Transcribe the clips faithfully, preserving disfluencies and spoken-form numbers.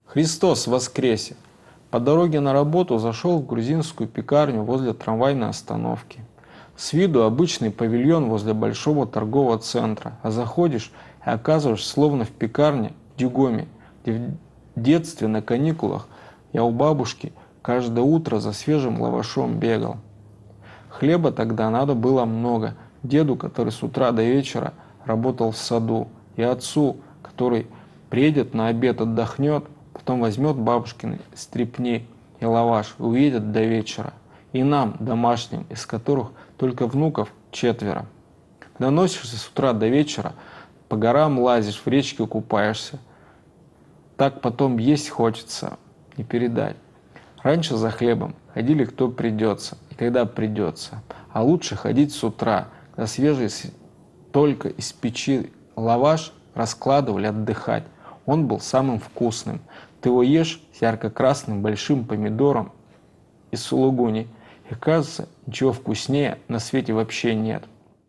Христос воскресе! По дороге на работу зашел в грузинскую пекарню возле трамвайной остановки. С виду обычный павильон возле большого торгового центра, а заходишь и оказываешься словно в пекарне в Дюгоме, где в детстве на каникулах я у бабушки каждое утро за свежим лавашом бегал. Хлеба тогда надо было много. Деду, который с утра до вечера работал в саду, и отцу, который приедет на обед, отдохнет, потом возьмет бабушкины стрепни и лаваш и уедет до вечера. И нам, домашним, из которых только внуков четверо. Когда носишься с утра до вечера, по горам лазишь, в речке купаешься. Так потом есть хочется, не передать. Раньше за хлебом ходили кто придется и когда придется. А лучше ходить с утра, когда свежий только из печи лаваш раскладывали отдыхать. Он был самым вкусным. Ты его ешь с ярко-красным большим помидором из сулугуни, и кажется, ничего вкуснее на свете вообще нет.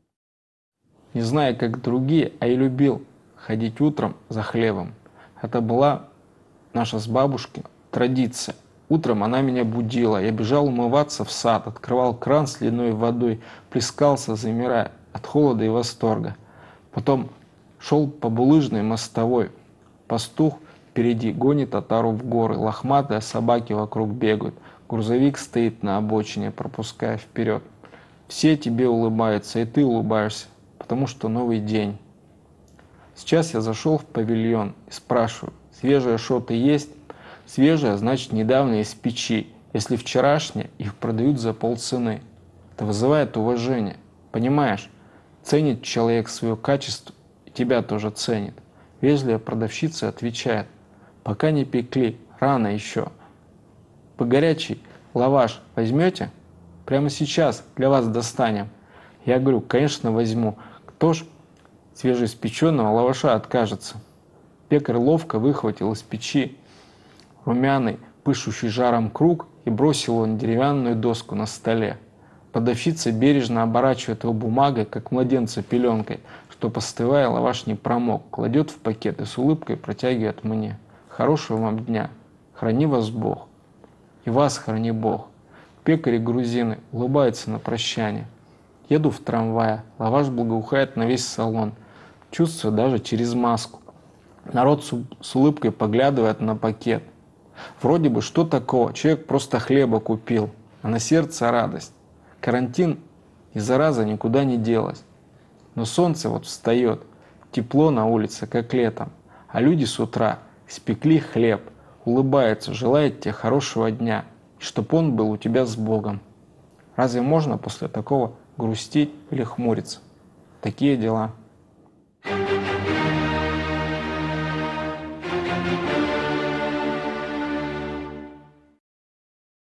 Не зная, как другие, а я любил ходить утром за хлебом. Это была наша с бабушкой традиция. Утром она меня будила, я бежал умываться в сад, открывал кран с ледяной водой, плескался, замирая от холода и восторга. Потом шел по булыжной мостовой. Пастух впереди гонит отару в горы, лохматые собаки вокруг бегают. Грузовик стоит на обочине, пропуская вперед. Все тебе улыбаются, и ты улыбаешься, потому что новый день. Сейчас я зашел в павильон и спрашиваю, свежее что-то есть? Свежее, значит, недавно из печи. Если вчерашнее, их продают за полцены. Это вызывает уважение. Понимаешь, ценит человек свое качество, и тебя тоже ценит. Вежливая продавщица отвечает, пока не пекли, рано еще. По горячий лаваш возьмете? Прямо сейчас для вас достанем. Я говорю, конечно, возьму. Кто ж свежеиспеченного лаваша откажется? Пекарь ловко выхватил из печи румяный, пышущий жаром круг и бросил его на деревянную доску на столе. Продавщица бережно оборачивает его бумагой, как младенца пеленкой, что, постывая, лаваш не промок, кладет в пакет и с улыбкой протягивает мне. Хорошего вам дня. Храни вас Бог. И вас храни Бог. Пекари-грузины улыбаются на прощание. Еду в трамвае, лаваш благоухает на весь салон. Чувствую даже через маску. Народ с улыбкой поглядывает на пакет. Вроде бы что такого, человек просто хлеба купил, а на сердце радость. Карантин и зараза никуда не делась. Но солнце вот встает, тепло на улице, как летом, а люди с утра испекли хлеб, улыбаются, желают тебе хорошего дня, и чтоб он был у тебя с Богом. Разве можно после такого грустить или хмуриться? Такие дела.